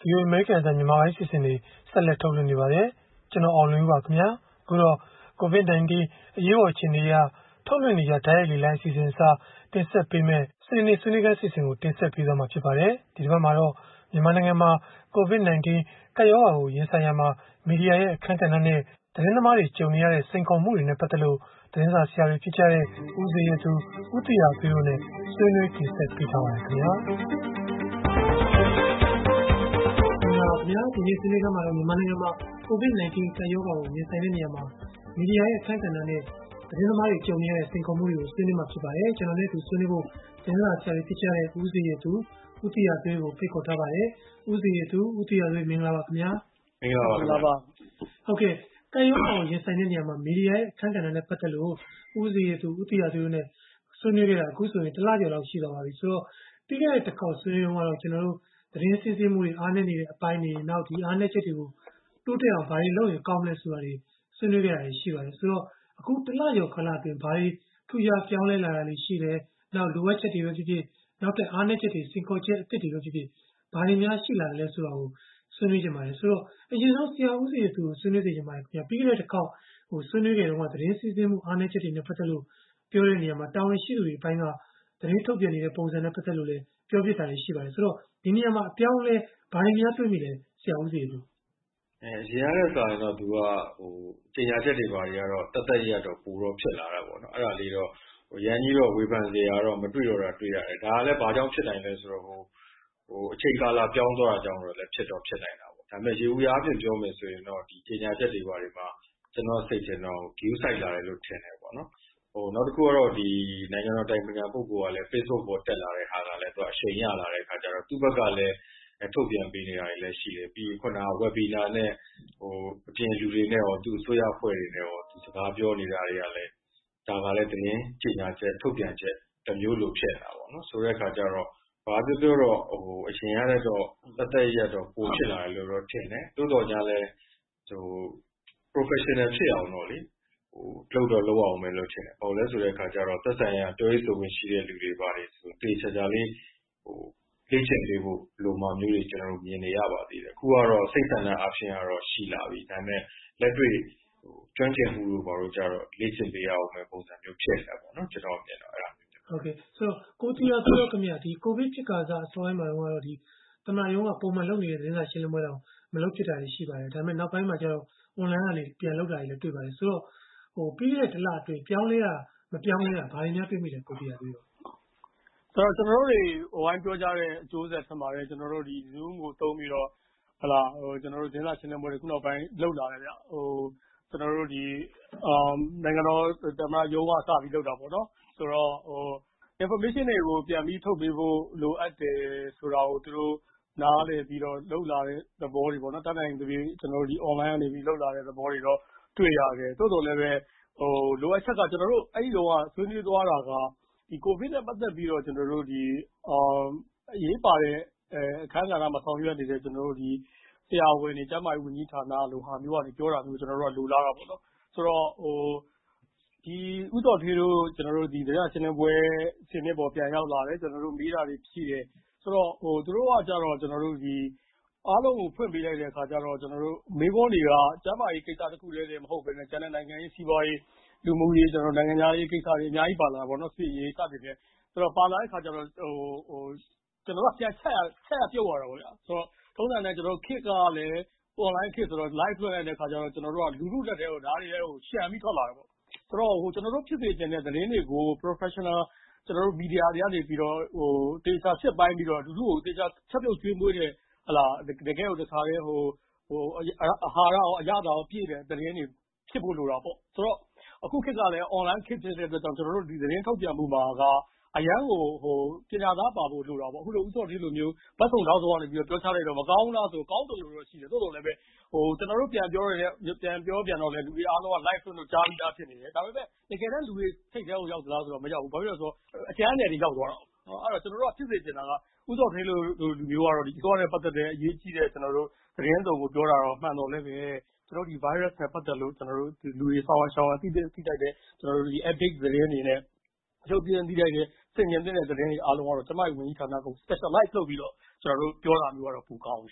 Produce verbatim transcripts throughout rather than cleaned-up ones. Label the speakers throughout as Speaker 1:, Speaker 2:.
Speaker 1: ဒီလိုအမေရိကန်အသံမြန်မာပိုင်းစီစဉ်တွေဆက်လက်ထုတ်လွှင့်နေပါတယ်။ကျွန်တော်အောင်လွင်ပါခင်ဗျာ။အခုတော့ ကိုဗစ် ၁၉ အရေးပေါ်အခြေအနေအရထုတ်လွှင့်နေကြတိုက်ရိုက်လေလိုင်းအစီအစဉ်အစားတင်ဆက်ပေးမယ့်စနေနေ့ဆွေးနွေးခန်းအစီအစဉ်ကိုတင်ဆက်ပေးသွားမှာဖြစ်ပါတယ်။ဒီတစ်ပတ်မှာတော့မြန်မာနိုင်ငံမှာကိုဗစ် ၁၉ ကပ်ရောဂါကိုရင်ဆိုင်ရမှာမီဒီယာရဲ့အခန်းကဏ္ဍနဲ့သတင်းသမားတွေကြုံနေရတဲ့စိန်ခေါ်မှုတွေနဲ့ပတ်သက်လို့သတင်းစာဆရာတွေဖြစ်ကြတဲ့ဦးစေရသူဦးတီယာသွေးတို့နဲ့ဆွေးနွေးတင်ဆက်ပေးထားပါတယ်ခင်ဗျာ။များဒီနေ့ဆွေးနွေးခန်းမှာတော့မြန်မာနိုင်ငံမှာကိုဗစ် ၁၉ ကပ်ရောဂါကိုရင်ဆိုင်တဲ့နေရာမှာမီဒီယာရဲ့အခန်းကဏ္ဍနဲ့သတင်းသမားတွေကြုံနေရတဲ့စိန်ခေါ်မှုတွေကိုဆွေးနွေးမှာဖြစ်ပါတယ်။ကျွန်တော်လည်းဒီဆွေးနွေးဖို့သတင်းစာဆရာတွေဖြစ်ကြတဲ့ဦးစေရသူဦးတီယာသွေးကိုဖိတ်ခေါ်ထားပါတယ်။ဦးစေရသူဦးတီယာသွေးမင်္ဂလာပါခင်ဗျာ
Speaker 2: ။မင်္ဂလာပါခင်ဗျာ
Speaker 1: ။ဟုတ်ကဲ့ကပ်ရောဂါကိုရင်ဆိုင်တဲ့နေရာမှာမီဒီယာရဲ့အခန်းကဏ္ဍနဲ့ပတ်သက်လို့ဦးစေရသူဦးတီယာသွေးနဲ့ဆွေးနွေးခဲ့တာအခုဆိုရင်တစ်လကျော်လောက်ရှိသွားပါပြီ။ဆိုတော့ပြီးခဲ့တဲ့တစ်ခေါက်ဆွေးနွေးတော့ကျွန်တော်တို့သတင်းစည်းစိမ်မှုတွေအားနည်းနေတဲ့အပိုင်းတွေနောက်ဒီအားနည်းချက်တွေကိုတိုးတက်အောင်ဘာတွေလုပ်ရင်ကောင်းမလဲဆိုတာတွေဆွေးနွေးကြတာရှိပါတယ်ဆိုတော့အခုတလကျော်ခဏအတွင်းဘာတွေထူးခြားပြောင်းလဲလာတာတွေရှိတယ်နောက်လိုအပ်ချက်တွေပဲဖြစ်ဖြစ်နောက်တဲ့အားနည်းချက်တွေစင်ကောချက်အသစ်တွေပဲဖြစ်ဖြစ်ဘာတွေများရှိလာတယ်လဲဆိုတာကိုဆွေးနွေးကြပါတယ်ဆိုတော့အရင်ဆုံးဆရာဦးစီသူဆွေးနွေးနေကြပါတယ်ခင်ဗျာပြီးခဲ့တဲ့တစ်ခေါက်ဟိုဆွေးနွေးကြတော့သတင်းစည်းစိမ်မှုအားနည်းချက်တွေနဲ့ပတ်သက်လို့ပြောတဲ့နေရာမှာတာဝန်ရှိသူတွေအပိုင်းကသတင်းထုတ်ပြန်နေတဲ့ပုံစံနဲ့ပတ်သက်လို့လည်းပြောပြတာတွေရှိပါတယ်ဆိုတော့ဒီနေရာမှာအပြောင်းလဲဘာတွေများတွေ့မိလဲဆရာဦးစီသူ
Speaker 2: အဲရရတဲ့စာရင်တော့သူကဟိုပညာချက်တွေဘာတွေကတော့တသက်ရတော့ပူတော့ဖြစ်လာတာပေါ့နော်အဲ့ဒါလေးတော့ဟိုရန်ကြီးတော့ဝေဖန်စရာတော့မတွေ့တော့တာတွေ့ရတယ်ဒါကလည်းဘာကြောင့်ဖြစ်နိုင်လဲဆိုတော့ဟိုဟိုအချိန်ကာလပြောင်းသွားတာကြောင့်တော့လည်းဖြစ်တော့ဖြစ်နိုင်တာပေါ့ဒါပေမဲ့ရေဦးရားပြင်ပြောမယ်ဆိုရင်တော့ဒီပညာချက်တွေဘာတွေမှာကျွန်တော်စိတ်ချင်တော့ view site လာတယ်လို့ထင်တယ်ပေါ့နော်ဟိုနောက်တစ်ခုကတော့ဒီနိုင်ငံတော်တိုင်ပင်ခံပုဂ္ဂိုလ်ကလည်း Facebook ပေါ်တက်လာတဲ့ဟာကလည်းသူအချိန်ရလာတဲ့အခါကျတော့သူ့ဘက်ကလည်းထုတ်ပြန်ပေးနေတာတွေလည်းရှိတယ်ပြီးခုနက webinar နဲ့ဟိုအပြင်လူတွေနဲ့ရောသူအစိုးရအဖွဲ့တွေနဲ့ရောသူစကားပြောနေတာတွေကလည်းဒါကလည်းသတင်းကြေညာချက်ထုတ်ပြန်ချက်တစ်မျိုးလိုဖြစ်နေတာပေါ့နော်ဆိုတဲ့အခါကျတော့ဘာပြောပြောတော့ဟိုအချိန်ရတဲ့တော့သက်သက်ရတော့ပိုဖြစ်လာတယ်လို့တော့ထင်တယ်တိုးတော်ညာလည်းဟို professional ဖြစ်အောင်တော့လေဟိုလောက်တော့လောက်အောင်မယ်လို့ထင်တယ်ပေါ့လဲဆိုတဲ့အခါကျတော့သက်ဆိုင်ရာပြောရေးဆိုခွင့်ရှိတဲ့လူတွေပါတယ်ဆိုတေချာချာလေးဟိုလေ့ကျင့်ပေးဖို့လိုမှမျိုးတွေကျွန်တော်တို့မြင်နေရပါသေးတယ်အခုကတော့စိတ်ဆန္ဒအဖြစ်ကတော့ရှိလာပြီဒါပေမဲ့လက်တွေ့ဟိုကျွမ်းကျင်မှုတို့ဘာလို့ကြတော့လေ့ကျင့်ပေးရအောင်မယ်ပုံစံမျိုးဖြစ်နေတာပေါ့နော်ကျွန်တော်မြင်တော့အဲ့ဒါမျိုး
Speaker 1: ဟုတ်ကဲ့ဆိုတော့ကိုတီယာဆိုတော့ခင်ဗျာဒီကိုဗစ်ဖြစ်ကာစအစောပိုင်းမှာတော့ဒီသမဏယုံကပုံမှန်လုပ်နေတဲ့သတင်းစာရှင်းလင်းပွဲတော့မလုပ်ဖြစ်တာရှိပါတယ်ဒါပေမဲ့နောက်ပိုင်းမှာကျတော့ online ကနေပြန်လုပ်တာတွေလည်းတွေ့ပါတယ်ဆိုတော့ဟိုပြီးခဲ့တဲ့တစ်လအတွင်းပြောင်းလဲတာမပြောင်းလဲတာဘာတွေများတွေ့မိလဲကိုတီယာပြီးတော့
Speaker 3: ဆိုတော့ကျွန်တော်တို့တွေဟိုဝိုင်းပြောကြတဲ့အကျိုးဆက်ထင်ပါတယ်ကျွန်တော်တို့ဒီ Zoom ကိုသုံးပြီးတော့ဟလာဟိုကျွန်တော်တို့ဒေသရှင်းလင်းပွဲတွေခုနောက်ပိုင်းလုပ်လာတယ်ဗျဟိုကျွန်တော်တို့ဒီအမ်နိုင်ငံတော်သမ္မတရုံးကစပြီးလုပ်တာပေါ့နော်ဆိုတော့ဟို information တွေကိုပြန်ပြီးထုတ်ပေးဖို့လိုအပ်တယ်ဆိုတာကိုသူတို့နားလည်ပြီးတော့လုပ်လာတဲ့သဘောတွေပေါ့နော်တတ်နိုင်သဖြင့်ကျွန်တော်တို့ဒီ online ကနေပြီးလုပ်လာတဲ့သဘောတွေတော့တွေ့ရတယ်တိုးတော်လည်းပဲဟိုလိုအပ်ချက်ကကျွန်တော်တို့အဲ့ဒီတော့ဆွေးနွေးသွားတာကဒီကိုဗစ်နဲ့ပတ်သက်ပြီးတော့ကျွန်တော်တို့ဒီအရေးပါတဲ့အခန်းကဏ္ဍမှာဆောင်ရွက်နေတဲ့ကျွန်တော်တို့ဒီဆရာဝန်တွေကျန်းမာရေးဝန်ကြီးဌာနလိုဟာမျိုးကနေပြောတာမျိုးကျွန်တော်တို့ကလိုလားတာပေါ့နော်ဆိုတော့ဟိုဒီဥတော်ထေးတို့ကျွန်တော်တို့ဒီဒေသရှင်းလင်းပွဲဆင်းနေပေါ်ပြန်ရောက်လာတယ်ကျွန်တော်တို့မေးတာတွေရှိတယ်ဆိုတော့ဟိုသူတို့ကကြတော့ကျွန်တော်တို့ဒီအားလုံးကိုဖွင့်ပေးလိုက်တဲ့အခါကျတော့ကျွန်တော်တို့မေးခွန်းတွေကကျန်းမာရေးကိစ္စတစ်ခုတည်းတည်းမဟုတ်ဘဲနဲ့ကျန်တဲ့နိုင်ငံရေးစီးပွားရေးလူမှုရေးကျွန်တော်နိုင်ငံသားရေးကိစ္စတွေအများကြီးပါလာပါတော့စစ်ရေးစသဖြင့်ဆိုတော့ပါလာတဲ့အခါကျတော့ဟိုဟိုကျွန်တော်ကပြန်ချက်ရချက်ရပြုတ်သွားတာပေါ့ဗျာဆိုတော့ထုံးစံနဲ့ကျွန်တော်ခစ်ကလည်း online ခစ်ဆိုတော့ live လွှင့်လိုက်တဲ့အခါကျတော့ကျွန်တော်တို့ကလူလူလက်ထဲကိုဓာတ်တွေဟိုရှံပြီးထွက်လာတယ်ပေါ့ဆိုတော့ဟိုကျွန်တော်တို့ဖြစ်စေချင်တဲ့သတင်းတွေကို professional ကျွန်တော်တို့ media တွေကနေပြီးတော့ဟိုတေချာစစ်ပိုင်းပြီးတော့လူလူကိုတေချာချက်ပြုတ်ကျွေးမွေးတဲ့ဟလာတကယ်ကိုတခါလေးဟိုဟိုအာဟာရရောအရသာရောပြည့်တဲ့သတင်းတွေဖြစ်ဖို့လိုတာပေါ့ဆိုတော့အခုခေတ်ကလည်း online ခေတ်ဖြစ်တဲ့အတွက်ကြောင့်ကျွန်တော်တို့ဒီသတင်းထုတ်ပြန်မှုမှာကအရန်ကိုဟိုပညာသားပါဖို့လိုတာပေါ့အခုလိုဥစော်ဒီလိုမျိုးဘတ်စုံတောင်းဆိုကနေပြီးတော့ပြောချလိုက်တော့မကောင်းလားဆိုကောင်းတယ်လို့တော့ရှိတယ်တိုးတော်လည်းပဲဟိုကျွန်တော်တို့ပြန်ပြောရတဲ့ပြန်ပြောပြန်တော့လည်းလူတွေအားလုံးက live လို့ကြားပြီးသားဖြစ်နေတယ်ဒါပေမဲ့တကယ်တမ်းလူတွေထိတ်တဲကိုရောက်သလားဆိုတော့မရောက်ဘူးဘာဖြစ်လို့လဲဆိုတော့အကျန်းနယ်တွေရောက်သွားတော့အဲ့တော့ကျွန်တော်တို့ကဖြစ်စေချင်တာကဥစော်ထေးလို့လူမျိုးကတော့ဒီသွားနဲ့ပတ်သက်တဲ့အရေးကြီးတဲ့ကျွန်တော်တို့သတင်းစုံကိုပြောတာတော့မှန်တော့လည်းပဲကျွန်တော်ဒီ virus နဲ့ပတ်သက်လို့ကျွန်တော်တို့လူတွေဆောင်းရှောင်းသိသိသိတိုက်တဲ့ကျွန်တော်တို့ဒီ epic သတင်းတွေနဲ့ချုပ်ပြင်းသိတိုက်တဲ့စင်ញင်တဲ့သတင်းတွေအားလုံးကတော့ကျမရဲ့ဝန်ကြီးဌာနက specialize လုပ်ပြီးတော့ကျွန်တော်တို့ပြောတာမျိုးကတော့ပူကောင်းတယ်ဆို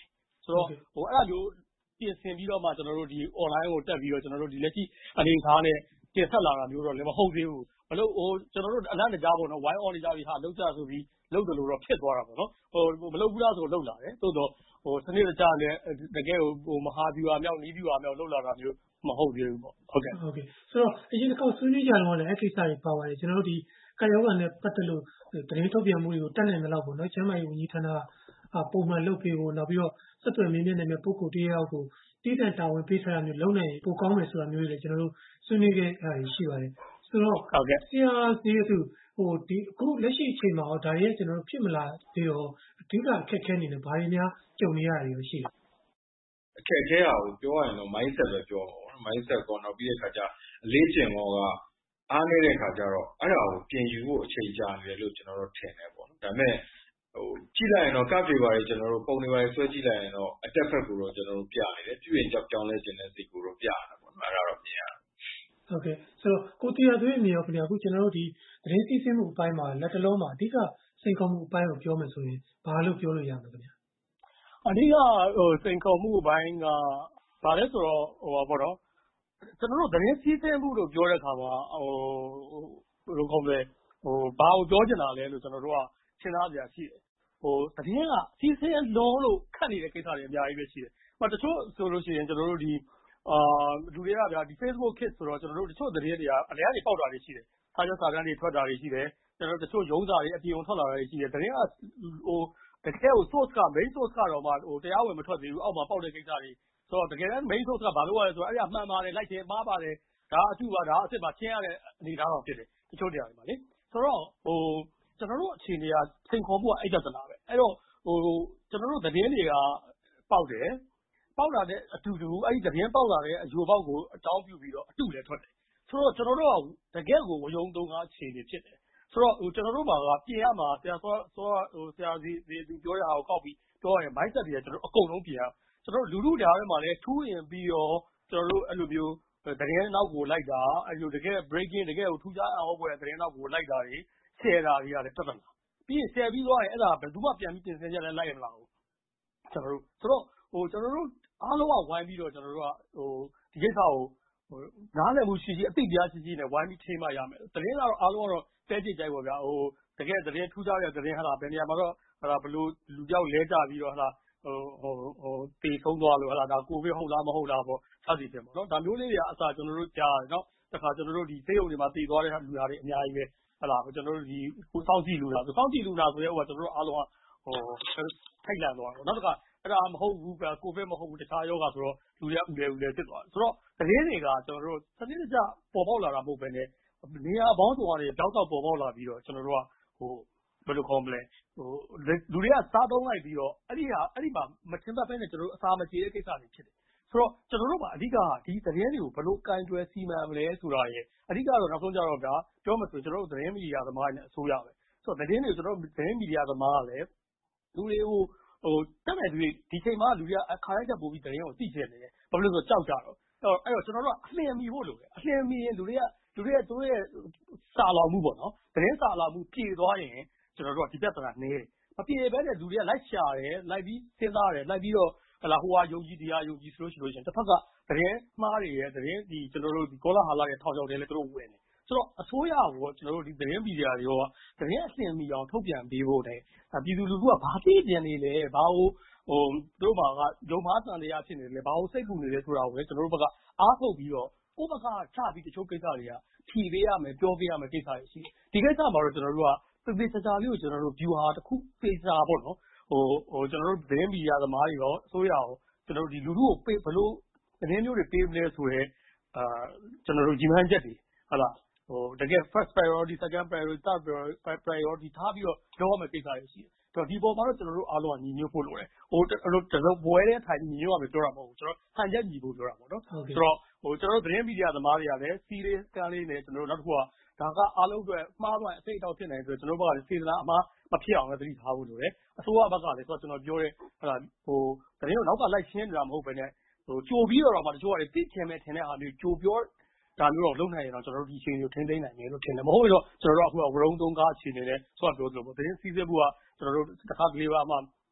Speaker 3: ဆိုတော့ဟိုအဲ့ဒါမျိုးပြင်ဆင်ပြီးတော့မှကျွန်တော်တို့ဒီ online ကိုတက်ပြီးတော့ကျွန်တော်တို့ဒီလက်ရှိအနေအထားနဲ့တင်ဆက်လာတာမျိုးတော့လည်းမဟုတ်သေးဘူးမလို့ဟိုကျွန်တော်တို့အလန့်တကြားပေါ့နော် wine on နေကြပြီဟာလောက်ကြဆိုပြီးလောက်တယ်လို့တော့ဖြစ်သွားတာပေါ့နော်ဟိုမလောက်ဘူးလားဆိုလောက်လာတယ်သို့တော့ဟိုစနစ်တကျနဲ့တကယ်ဟိုမဟာဗျူဟာမြောက်နီးဗျူဟာမြောက်လောက်လာတာမျိုးမဟုတ်သေးဘူးပေါ့ဟုတ်ကဲ့
Speaker 1: ဟုတ်ကဲ့ဆိုတော့အရင်တစ်ခေါက်ဆွေးနွေးကြတော့လည်းအဲ့ကိစ္စတွေပါပါတယ်ကျွန်တော်တို့ဒီကာယောဂါနဲ့ပတ်သက်လို့သတင်းထုတ်ပြန်မှုတွေကိုတက်နိုင်တဲ့လောက်ပေါ့နော်ကျန်းမာရေးဝန်ကြီးဌာနကပုံမှန်လုပ်ပေးဖို့နောက်ပြီးတော့စက်သွယ်မြင်းမြင့်တဲ့ပုဂ္ဂိုလ်တရားကိုတည်တံ့တာဝန်ပေးထားတာမျိုးလုံးနိုင်ပိုကောင်းမယ်ဆိုတာမျိုးတွေလည်းကျွန်တော်တို့ဆွေးနွေးခဲ့တာရှိပါတယ်ဆိုတော့
Speaker 3: ဟုတ်ကဲ့
Speaker 1: ဆရာစီသူဟိုဒီအခုလက်ရှိအချိန်မှာတော့ဒါရဲ့ကျွန်တော်တို့ဖြစ်မလာသေးတော့အဓိကအခက်အခဲနေတယ်ဘာတွေများကြုံနေရတာတွေရှိလဲ
Speaker 2: အခက်အခဲအောင်ပြောရရင်တော့ mindset ပဲပြောမှာပေါ့ mindset ကောနောက်ပြီးတဲ့ခါကျအလေးကျင့်ကောကအားနေတဲ့ခါကျတော့အဲ့ဒါကိုပြင်ယူဖို့အချိန်ကြာနေတယ်လို့ကျွန်တော်တို့ထင်တယ်ပေါ့နော်ဒါပေမဲ့ဟိုကြည့်လိုက်ရင်တော့ card တွေပါကျွန်တော်တို့ပုံတွေပါဆွဲကြည့်လိုက်ရင်တော့အတက်ဖက်ကိုတော့ကျွန်တော်တို့ပြနေတယ်ပြုရင်ကြောက်ကြောင်းလဲခြင်းတဲ့စိတ်ကိုတော့ပြနေတာပေါ့နော်အဲ့ဒါတော့မြင်ရတယ်
Speaker 1: ဟုတ်ကဲ့ဆိုတော့ကိုတီယာသွေးအမြင်ရောခင်ဗျာအခုကျွန်တော်တို့ဒီသတင်းစီးဆင်းမှုအပိုင်းမှာလက်တလုံးမှာအဓိကစိန်ခေါ်မှုအပိုင်းကိုပြောမယ်ဆိုရင်ဘာလို့ပြောလို့ရမလဲခင်ဗျာ
Speaker 3: အဓိကဟိုစိန်ခေါ်မှုအပိုင်းကဘာလဲဆိုတော့ဟိုပါပေါ့နော်ကျွန်တော်တို့သတင်းစီးဆင်းမှုလို့ပြောတဲ့အခါမှာဟိုဘယ်လိုခေါ်မလဲဟိုဘာကိုပြောချင်တာလဲလို့ကျွန်တော်တို့ကရှင်းသားစရာရှိတယ်ဟိုသတင်းကစီးဆင်းလုံးလို့ခတ်နေတဲ့ကိစ္စတွေအများကြီးပဲရှိတယ်။ဟိုတချို့ဆိုလို့ရှိရင်ကျွန်တော်တို့ဒီအာလူတွေကဗျာဒီ Facebook Kids ဆိုတော့ကျွန်တော်တို့တချို့သတင်းတွေကအလဲကနေပေါက်တာတွေရှိတယ်။စာချုပ်စာတမ်းတွေထွက်တာတွေရှိတယ်။ကျွန်တော်တို့တချို့ရုံးစာတွေအပြင်ထွက်လာတာတွေရှိတယ်။သတင်းကဟိုတကယ်ကို source က main source ကတော့မှဟိုတရားဝင်မထွက်သေးဘူးအောက်မှာပေါက်တဲ့ကိစ္စတွေဆိုတော့တကယ်တမ်း main source ကဘာလို့ရလဲဆိုတော့အဲ့ဒါမှန်ပါတယ်လိုက်တယ်မှားပါတယ်ဒါအကျူပါဒါအစ်စ်ပါချင်းရတဲ့အနေအထားတော့ဖြစ်တယ်တချို့တရားတွေမှာလေဆိုတော့ဟိုကျွန်တော်တို့အခြေအနေကစိန်ခေါ်မှုကအဲ့ဒါတလားပဲအဲ့တော့ဟိုကျွန်တော်တို့သတင်းတွေကပေါက်တယ်ပေါက်လာတဲ့အတူတူအဲ့ဒီသတင်းပေါက်လာတဲ့အယိုပေါက်ကိုအတောင်းပြုပြီးတော့အတူလည်းထွက်တယ်ဆိုတော့ကျွန်တော်တို့ကတကယ်ကိုဝယုံသုံးကားအခြေအနေဖြစ်တယ်ဆိုတော့ဟိုကျွန်တော်တို့မှာကပြင်ရမှာဆရာစောစောဟိုဆရာစီသူပြောရအောင်ကောက်ပြီးပြောရင် mindset တွေကကျွန်တော်အကုန်လုံးပြင်ရကျွန်တော်လူလူတရားတွေမှာလည်းထူးရင်ပြီးတော့ကျွန်တော်တို့အဲ့လိုမျိုးသတင်းနောက်ကိုလိုက်တာအဲ့လိုတကယ် breaking တကယ်ဟိုထူးခြားအောင်ပွဲသတင်းနောက်ကိုလိုက်တာတွေ share တာတွေကလည်းတက်တက်လာပြီးရင် share ပြီးသွားရင်အဲ့ဒါဘယ်သူမှပြန်ပြီးပြင်ဆင်ချက်လည်းလိုက်ရမလားဘူးကျွန်တော်တို့ဆိုတော့ဟိုကျွန်တော်တို့အားလုံးကဝိုင်းပြီးတော့ကျွန်တော်တို့ကဟိုဒီကိစ္စကိုဟိုနားလည်မှုရှိရှိအသိတရားရှိရှိနဲ့ဝိုင်းပြီးထိမှရမယ်သတင်းကတော့အားလုံးကတော့တဲကြည့်ကြိုက်ပါဗျာဟိုတကယ်သတင်းထူးခြားတဲ့သတင်းဟာဘယ်နေရာမှာတော့ဟာဘလို့လူကြောက်လဲကြပြီးတော့ဟာဟိုဟိုဟိုတေဆုံးသွားလို့ဟာဒါကိုဗစ်ဟုတ်လားမဟုတ်လားပေါ့စသည်ဖြင့်ပေါ့နော်ဒါမျိုးလေးတွေကအစားကျွန်တော်တို့ကြားတယ်နော်တခါကျွန်တော်တို့ဒီစေယုံတွေမှာတည်သွားတဲ့လူတွေအများကြီးပဲဟလာကျွန်တော်တို့ဒီကိုစောင့်ကြည့်လူလားဆိုစောင့်ကြည့်လူလားဆိုရဲဟိုကကျွန်တော်တို့အားလုံးကဟိုထိုက်လန့်သွားတော့နောက်တစ်ခါအဲ့ဒါမဟုတ်ဘူးကိုဗစ်မဟုတ်ဘူးတခြားယောဂဆိုတော့လူတွေကဥလဲဥလဲဖြစ်သွားတယ်ဆိုတော့သတင်းတွေကကျွန်တော်တို့စနစ်တကျပေါ်ပေါက်လာတာမဟုတ်ဘဲနဲ့နေရာပေါင်းစုံကနေတောက်တောက်ပေါ်ပေါက်လာပြီးတော့ကျွန်တော်တို့ကဟိုဘယ်လိုခေါ်မလဲဟိုလူတွေကစားသုံးလိုက်ပြီးတော့အဲ့ဒီဟာအဲ့ဒီမှာမထင်သပ်ပဲနဲ့ကျွန်တော်တို့အစာမကြေတဲ့ကိစ္စတွေဖြစ်တယ်ဆိုတော့ကျွန်တော်တို့ကအဓိကဒီသတင်းတွေကိုဘယ်လိုကင်တွယ်စီမံမလဲဆိုတာရဲ့အဓိကတော့နောက်ဆုံးကြတော့ဗျာပြောမှဆိုကျွန်တော်တို့သတင်းမီဒီယာသမားတွေနဲ့အစိုးရပဲဆိုတော့သတင်းတွေကျွန်တော်တို့သတင်းမီဒီယာသမားကလည်းလူတွေကိုဟိုတက်နေပြီဒီချိန်မှာလူတွေကအခါတိုင်းတက်ပို့ပြီးသတင်းကိုသိချင်နေတယ်ဘာလို့လဲဆိုတော့ကြောက်ကြတော့အဲ့တော့ကျွန်တော်တို့ကအလျင်မီဖို့လိုတယ်အလျင်မီရင်လူတွေကလူတွေကသူတို့ရဲ့စာလောင်မှုပေါ့နော်သတင်းစာလောင်မှုပြေသွားရင်ကျွန်တော်တို့ကဒီပြဿနာနေတယ်မပြေဘဲနဲ့လူတွေကလိုက်ရှာတယ်လိုက်ပြီးစဉ်းစားတယ်လိုက်ပြီးတော့ဟလာဟိုဟာယုံကြည်တရားယုံကြည်ဆိုလို့ရှိလို့ရှင်တစ်ဖက်ကသတင်းမှားတွေရဲ့သတင်းဒီကျွန်တော်တို့ဒီကောလာဟာလာရဲ့ထောင်ချောက်တွေလည်းသူတို့ဝင်တယ်ဆိုတော့အစိုးရကိုကျွန်တော်တို့ဒီသတင်းမီဒီယာတွေရောသတင်းအလျင်မီအောင်ထုတ်ပြန်ပေးဖို့နဲ့ပြည်သူလူထုကဘာသိကြနေလဲဘာလို့ဟိုတို့မှာကယုံမှားစံတရားဖြစ်နေတယ်ဘာလို့စိတ်ပူနေလဲဆိုတာကိုလည်းကျွန်တော်တို့ဘက်ကအားထုတ်ပြီးတော့ကိုယ့်ဘက်ကချပြီးတချို့ကိစ္စတွေကဖြီးပေးရမယ်ပြောပေးရမယ်ကိစ္စတွေရှိတယ်ဒီကိစ္စမှာတော့ကျွန်တော်တို့ကသေသေးချာချာလေးကိုကျွန်တော်တို့ view ဟာတစ်ခုသေချာပေါ့နော်ဟိုဟိုကျွန်တော်တို့သတင်းမီဒီယာသမားတွေရောအစိုးရရောကျွန်တော်တို့ဒီလူထုကိုဘယ်လိုသတင်းမျိုးတွေပေးမလဲဆိုရဲအာကျွန်တော်တို့ကြီးမှန်းချက်တွေဟုတ်လားဟိုတကယ် first priority second priority third priority ထားပြီးတော့ပြောရမယ့်ကိစ္စတွေရှိတယ်ဆိုတော့ဒီပေါ်မှာတော့ကျွန်တော်တို့အားလုံးကညီညွတ်ဖို့လိုတယ်ဟိုအဲ့လိုတစုံပွဲတဲ့ထိုင်ညီညွတ်ရမယ်ပြောတာမဟုတ်ဘူးကျွန်တော်ဟန်ချက်ညီဖို့ပြောတာပေါ့နော်ဆိုတော့ဟိုကျွန်တော်တို့သတင်းမီဒီယာသမားတွေကလည်း serious ကလေးနဲ့ကျွန်တော်တို့နောက်တစ်ခုကဒါကအားလုံးအတွက်မှားသွားအစိတ်အတောက်ဖြစ်နိုင်ဆိုတော့ကျွန်တော်တို့ဘက်ကလည်းစေတနာအမှားမဖြစ်အောင်လည်းသတိထားဖို့လိုတယ်အစိုးရဘက်ကလည်းဆိုတော့ကျွန်တော်ပြောတဲ့ဟလာဟိုသတင်းကိုနောက်ကလိုက်ရှင်းနေတာမဟုတ်ဘဲနဲ့ဟိုကြိုပြီးတော့မှတချို့ကလည်းသိချင်မဲ့ထင်တဲ့အားမျိုးကြိုပြောဒါမျိုးတော့လုပ်နိုင်ရင်တော့ကျွန်တော်တို့ဒီအခြေအနေကိုထိန်းသိမ်းနိုင်မယ်လို့ထင်တယ်မဟုတ်ဘူးတော့ကျွန်တော်တို့အခုကဝရုံသုံးကားအခြေအနေနဲ့ဆိုတော့ပြောသလိုပေါ့သတင်းစီးစက်မှုကကျွန်တော်တို့တစ်ခါကလေးပါမှတ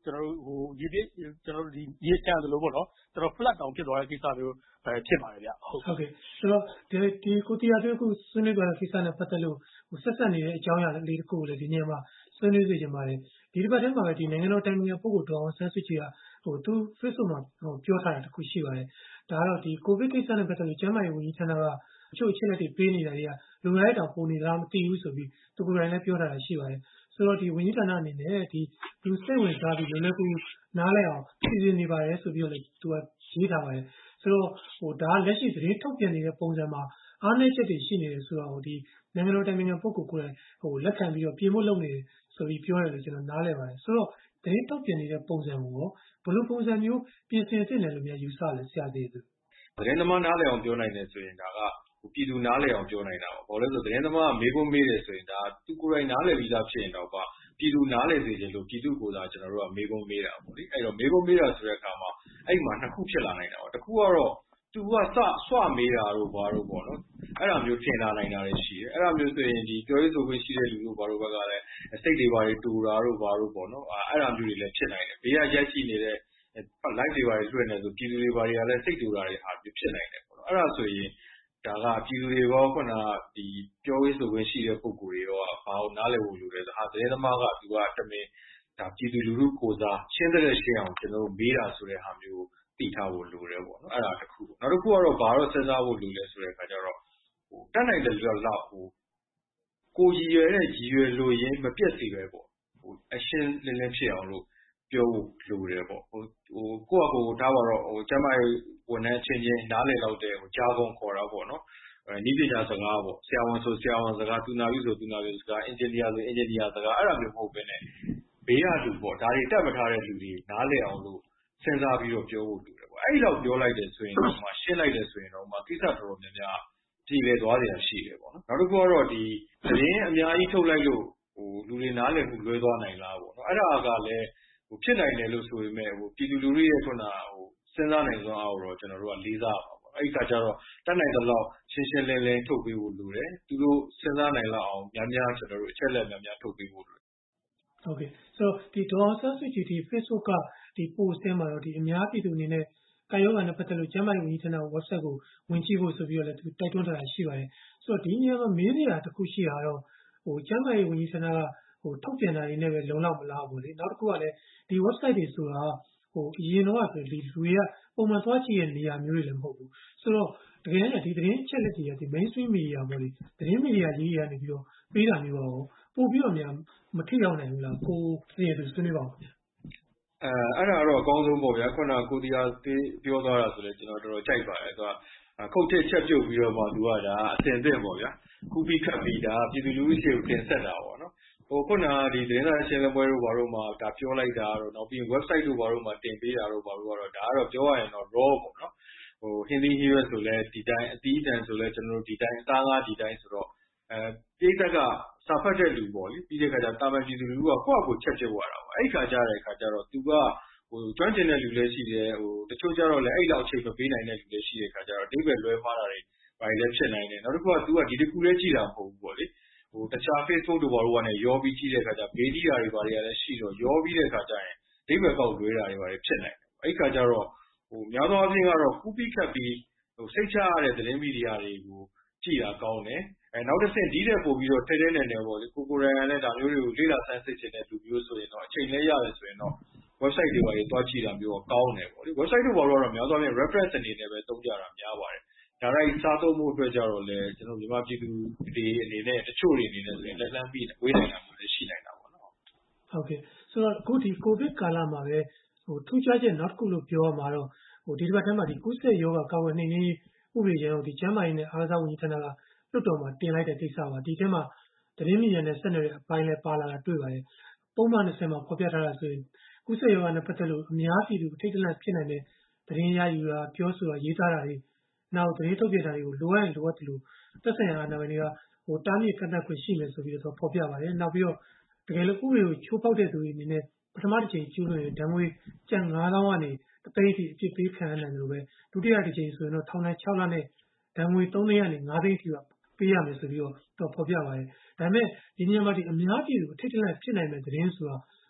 Speaker 3: ကျွန်တော်တို့ဟိုရေပြည့်ကျွန်တော်တို့ဒီရေချမ်းသလိုပေါ့နော်ကျွန်တော် flat တောင်ဖြစ်သွားတဲ့ကိစ္စမျိုးပဲဖြစ်ပါတယ်ဗျ
Speaker 1: ဟုတ်ဟုတ်ကဲ့ဆိုတော့ဒီဒီကိုတီယာတို့ခုဆွေးနွေးသွားတဲ့ကိစ္စနဲ့ပတ်သက်လို့ဟိုဆက်ဆက်နေတဲ့အကြောင်းအရာလေးတစ်ခုကိုလည်းဒီနေ့မှာဆွေးနွေးစေချင်ပါတယ်ဒီတစ်ပတ်ထဲမှာပဲဒီနိုင်ငံတော်တိုင်ပင်ခံပုဂ္ဂိုလ်ဒေါ်အောင်ဆန်းစုကြည်ကဟိုသူ Facebook မှာဟိုပြောထားတာတစ်ခုရှိပါတယ်ဒါကတော့ဒီကိုဗစ်ကိစ္စနဲ့ပတ်သက်လို့ကျန်းမာရေးဝန်ကြီးဌာနကအချို့အချက်လက်တွေပေးနေတာတွေကလူရိုက်တောင်ပုံနေတာမသိဘူးဆိုပြီးသူကိုယ်တိုင်လည်းပြောထားတာရှိပါတယ်ဆိုတော့ဒီဝန်ကြီးဌာနအနေနဲ့ဒီလူစိတ်ဝင်စားပြီးလွယ်လွယ်ကူနားလည်အောင်ပြည်စင်နေပါတယ်ဆိုပြီးတော့လည်းသူကရေးထားပါတယ်ဆိုတော့ဟိုဒါလက်ရှိသတင်းထုတ်ပြန်နေတဲ့ပုံစံမှာအားနည်းချက်တွေရှိနေတယ်ဆိုတော့ဒီနိုင်ငံတော်တိုင်ပင်ခံပုဂ္ဂိုလ်ကိုယ်ဟိုလက်ခံပြီးတော့ပြင်ဖို့လုပ်နေတယ်ဆိုပြီးပြောရတယ်လို့ကျွန်တော်နားလည်ပါတယ်ဆိုတော့သတင်းထုတ်ပြန်နေတဲ့ပုံစံကိုရောဘယ်လိုပုံစံမျိုးပြင်ဆင်သင့်တယ်လို့များယူဆလဲဆရာသေးသူ
Speaker 2: သတင်းသမားနားလည်အောင်ပြောနိုင်တယ်ဆိုရင်ဒါကပြည်သူနားလည်အောင်ပြောနိုင်တာပါဘာလို့လဲဆိုသတင်းသမားကမေးခွန်းမေးတယ်ဆိုရင်ဒါသူကိုယ်တိုင်နားလည်ပြီးသားဖြစ်ရင်တော့ပါပြည်သူနားလည်စေခြင်းလို့ပြည်သူကိုယ်သာကျွန်တော်တို့ကမေးခွန်းမေးတာပေါ့လေအဲ့တော့မေးခွန်းမေးတာဆိုတဲ့အခါမှာအဲ့မှာနှစ်ခုဖြစ်လာနိုင်တာပါတစ်ခုကတော့သူကစဆွမေးတာတို့ဘာတို့ပေါ့နော်အဲ့လိုမျိုးထင်လာနိုင်တာလည်းရှိတယ်အဲ့လိုမျိုးဆိုရင်ဒီပြောရေးဆိုခွင့်ရှိတဲ့လူတို့ဘာတို့ဘက်ကလည်းစိတ်တွေဘာတွေတူတာတို့ဘာတို့ပေါ့နော်အဲ့လိုမျိုးတွေလည်းဖြစ်နိုင်တယ်ဘေးကရက်ရှိနေတဲ့ live တွေဘာတွေလွှင့်နေဆိုပြည်သူတွေဘာတွေကလည်းစိတ်တူတာတွေဟာဖြစ်နိုင်တယ်ပေါ့နော်အဲ့ဒါဆိုရင်ဒါကပြည်သူတွေရောခုနဒီပြောရေးဆိုခွင့်ရှိတဲ့ပုံကိုယ်တွေရောဘာလို့နားလည်ဖို့လိုလဲဆိုဟာသတင်းသမားကသူကတမင်ဒါပြည်သူလူထုကိုစားရှင်းတဲ့ရှင်းအောင်ကျွန်တော်တို့မေးတာဆိုတဲ့ဟာမျိုးသိထားဖို့လိုတယ်ပေါ့နော်အဲ့ဒါတစ်ခုနောက်တစ်ခုကတော့ဘာလို့စဉ်းစားဖို့လိုလဲဆိုတဲ့အခါကျတော့ဟိုတက်နိုင်တယ်လို့တော့ဟိုကိုရည်ရွယ်တဲ့ရည်ရွယ်လိုရင်းမပြတ်စေပဲပေါ့ဟိုအရှင်းလင်းလင်းဖြစ်အောင်လို့ပြောဖို့လိုတယ်ပေါ့ဟိုဟိုကိုယ့်အကိုထားပါတော့ဟိုကျမရဲ့ဝန်ထမ်းချင်းချင်းနားလည်တော့တဲ့ဟိုကြားကုန်ခေါ်တာပေါ့နော်အဲနီးပညာစကားပေါ့ဆရာဝန်ဆိုဆရာဝန်စကားသူနာပြုဆိုသူနာပြုစကားအင်ဂျင်နီယာဆိုအင်ဂျင်နီယာစကားအဲ့လိုမျိုးမဟုတ်ဘဲနဲ့ဘေးကလူပေါ့ဒါတွေတက်မထားတဲ့လူတွေနားလည်အောင်လို့စဉ်းစားပြီးတော့ပြောဖို့လိုတယ်ပေါ့အဲ့ဒီလောက်ပြောလိုက်တယ်ဆိုရင်တော့မှရှင်းလိုက်တယ်ဆိုရင်တော့မှကိစ္စတော်တော်များများကြည်လေသွားတယ်ရှိတယ်ပေါ့နော်နောက်တစ်ခုကတော့ဒီသတင်းအများကြီးထုတ်လိုက်လို့ဟိုလူတွေနားလည်မှုလွဲသွားနိုင်လားပေါ့နော်အဲ့ဒါကလည်းဟိုဖြစ်နိုင်တယ်လို့ဆိုပေမဲ့ဟိုပြည်သူလူထုရဲ့ခုနဟိုစဉ်းစားနိုင်စွမ်းအားကိုတော့ကျွန်တော်တို့ကလေးစားပါပေါ့အဲ့ဒီခါကျတော့တတ်နိုင်တဲ့လောက်ရှင်းရှင်းလင်းလင်းထုတ်ပေးဖို့လိုတယ်သူတို့စဉ်းစားနိုင်လောက်အောင်များများကျွန်တော်တို့အချက်လက်များများထုတ်ပေးဖို့လိုတယ်
Speaker 1: ဟုတ်ကဲ့ဆိုတော့ဒီဒေါ်ဆန်းစုကြည်ဒီ Facebook ကဒီ post ထဲမှာတော့ဒီအများပြည်သူအနေနဲ့ကာယောဂါနဲ့ပတ်သက်လို့ကျန်းမာရေးဝန်ကြီးဌာန website ကိုဝင်ကြည့်ဖို့ဆိုပြီးတော့လည်းသူတိုက်တွန်းထားတာရှိပါတယ်ဆိုတော့ဒီနေရာမှာမေးနေတာတစ်ခုရှိတာတော့ဟိုကျန်းမာရေးဝန်ကြီးဌာနကဟိုထုတ်ပြန်တာတွေနဲ့ပဲလုံလောက်မလားဘူးလေနောက်တစ်ခုကလည်းဒီ website တွေဆိုတာဟိုအရင်တော့ဆိုဒီလူတွေကပုံမှန်သွားကြည့်တဲ့နေရာမျိုးတွေလည်းမဟုတ်ဘူးဆိုတော့တကယ်နဲ့ဒီသတင်းချက်လက်တွေကဒီ mainstream media ပေါ့လေသတင်းမီဒီယာကြီးတွေကနေပြီးတော့ပေးတာမျိုးတော့ပို့ပြီးတော့များမထိရောက်နိုင်ဘူးလားကိုပြည်သူဆွေးနွေးပါဦးခင်ဗျ
Speaker 2: အဲအဲ့ဒါတော့အကောင်းဆုံးပေါ့ဗျာခုနကကိုတီယာပြောသွားတာဆိုလဲကျွန်တော်တော်တော်ကြိုက်ပါတယ်သူကခုတ်ထစ်ချက်ပြုတ်ပြီးတော့မှသူကဒါအစင်သင့်ပေါ့ဗျာခုပြီးခတ်ပြီးဒါပြည်သူလူထုရှေ့ကိုတင်ဆက်တာပေါ့နော်ဟိုခုနကဒီသတင်းစာရှင်းလင်းပွဲတို့ဘာလို့မှဒါပြောလိုက်တာတော့နောက်ပြီး website တို့ဘာလို့မှတင်ပေးတာတို့ဘာလို့ကတော့ဒါကတော့ပြောရရင်တော့ raw ပေါ့နော်ဟို Hindi hero ဆိုလဲဒီတိုင်းအသီးအတန်ဆိုလဲကျွန်တော်တို့ဒီတိုင်းအသားငါးဒီတိုင်းဆိုတော့အဲပြည်သက်ကစာဖတ်တဲ့လူပေါ့လေပြီးတဲ့ခါကျတာမန်ပြည်သူလူကကိုယ့်အကိုချက်ဖြစ်သွားတာပေါ့အဲ့ခါကျတဲ့ခါကျတော့သူကဟိုကျွမ်းကျင်တဲ့လူလည်းရှိတယ်ဟိုတချို့ကျတော့လည်းအဲ့လောက်အချိန်မပေးနိုင်တဲ့လူလည်းရှိတဲ့ခါကျတော့အတိတ်ပဲလွဲမှားတာတွေဘာတွေလည်းဖြစ်နိုင်တယ်နောက်တစ်ခုက तू ကဒီတစ်ခုလည်းကြည့်တာမဟုတ်ဘူးပေါ့လေဟိုတခြား Facebook တို့ဘာလို့ကနေရောပြီးကြည့်တဲ့ခါကျဘေးတီးတာတွေဘာတွေကလည်းရှိတော့ရောပြီးတဲ့ခါကျရင်အတိတ်ပဲကောက်လွဲတာတွေဘာတွေဖြစ်နိုင်တယ်အဲ့ခါကျတော့ဟိုများသောအားဖြင့်ကတော့ကူးပြီးခတ်ပြီးဟိုစိတ်ချရတဲ့သတင်းမီဒီယာတွေကိုကြည့်တာကောင်းတယ်အဲနောက်တစ်ဆင့်ဒီတဲ့ပို့ပြီးတော့ထဲထဲနယ်နယ်ပေါ့လေကိုကိုရိုင်းနဲ့ဒါမျိုးတွေကိုလေ့လာဆန်းစစ်ခြင်းတဲ့လူမျိုးဆိုရင်တော့အချိန်လည်းရတယ်ဆိုရင်တော့ website တွေပါတွေတွားကြည့်တာမျိုးကောင်းတယ်ပေါ့လေ website တို့ဘာလို့တော့များသောအားဖြင့် reference အနေနဲ့ပဲသုံးကြတာများပါတယ်ဒါရိုက်စားသုံးမှုအတွက်ကြတော့လေကျွန်တော်မြန်မာပြည်သူတွေအနေနဲ့တချို့တွေအနေနဲ့ဆိုရင်လက်လန်းပြီးဝေးနိုင်တာမျိုးလည်းရှိနိုင်တာပေါ့နော်
Speaker 1: ဟုတ်ကဲ့ဆိုတော့အခုဒီကိုဗစ်ကာလမှာပဲဟိုထူးခြားချက်နောက်တစ်ခုလို့ပြောရမှာတော့ဟိုဒီတစ်ပတ်ထဲမှာဒီကုသရောဂါကာဝယ်နှိမ်နင်းဥပဒေကျတော့ဒီကျန်းမာရေးနဲ့အားကစားဝန်ကြီးဌာနကလွှတ်တော်မှာတင်လိုက်တဲ့ကိစ္စပါဒီထဲမှာသတင်းမီဒီယာနဲ့ဆက်နွယ်တဲ့အပိုင်းလည်းပါလာတာတွေ့ပါတယ်ပုံမှန်၂၀မှာဖော်ပြထားတာဆိုရင်ကုသရောဂါနဲ့ပတ်သက်လို့အများပြည်သူအထိတ်တလန့်ဖြစ်နိုင်တဲ့သတင်းရယူတာပြောဆိုတာရေးသားတာတွေနောက်သတင်းထုတ်ပြန်တာတွေကိုလိုအပ်ရင်လိုအပ်တယ်လို့သက်ဆိုင်ရာအာဏာပိုင်တွေကဟိုတားမြစ်ကန့်သတ်ခွင့်ရှိမယ်ဆိုပြီးတော့ဖော်ပြပါတယ်နောက်ပြီးတော့တကယ်လို့ဥပဒေကိုချိုးဖောက်တဲ့သူတွေအနေနဲ့ပထမတစ်ချိန်ကျူးလွန်ရင်ဓာတ်ငွေကျပ်၅သောင်းကနေတသိန်းအထိအပြစ်ပေးခံရနိုင်တယ်လို့ပဲဒုတိယတစ်ချိန်ဆိုရင်တော့ထောင်ဒဏ်၆လနဲ့ဓာတ်ငွေ၃သိန်းကနေ၅သိန်းအထိပေးရမယ်ဆိုပြီးတော့ဖော်ပြပါတယ်ဒါပေမဲ့ဒီနေရာမှာဒီအများပြည်သူအထိတ်တလန့်ဖြစ်နိုင်တဲ့သတင်းဆိုတာ